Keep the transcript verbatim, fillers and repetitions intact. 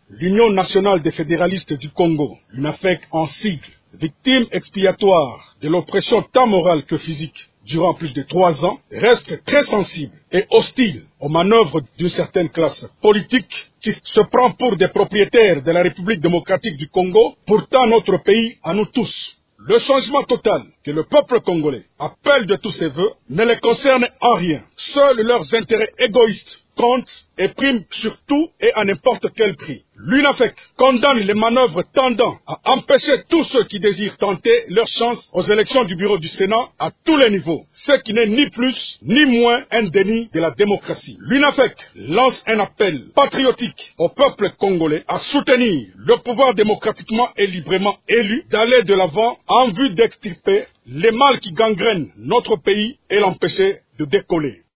l'Union nationale des fédéralistes du Congo, l'UNAFEC en sigle, victime expiatoire de l'oppression tant morale que physique durant plus de trois ans, reste très sensible et hostile aux manœuvres d'une certaine classe politique qui se prend pour des propriétaires de la République démocratique du Congo, pourtant notre pays à nous tous. Le changement total que le peuple congolais appelle de tous ses voeux ne les concerne en rien. Seuls leurs intérêts égoïstes comptent et priment sur tout et à n'importe quel prix. L'UNAFEC condamne les manœuvres tendant à empêcher tous ceux qui désirent tenter leur chance aux élections du bureau du Sénat à tous les niveaux, ce qui n'est ni plus ni moins un déni de la démocratie. L'UNAFEC lance un appel patriotique au peuple congolais à soutenir le pouvoir démocratiquement et librement élu, d'aller de l'avant en vue d'extirper les mâles qui gangrènent notre pays et l'empêcher de décoller.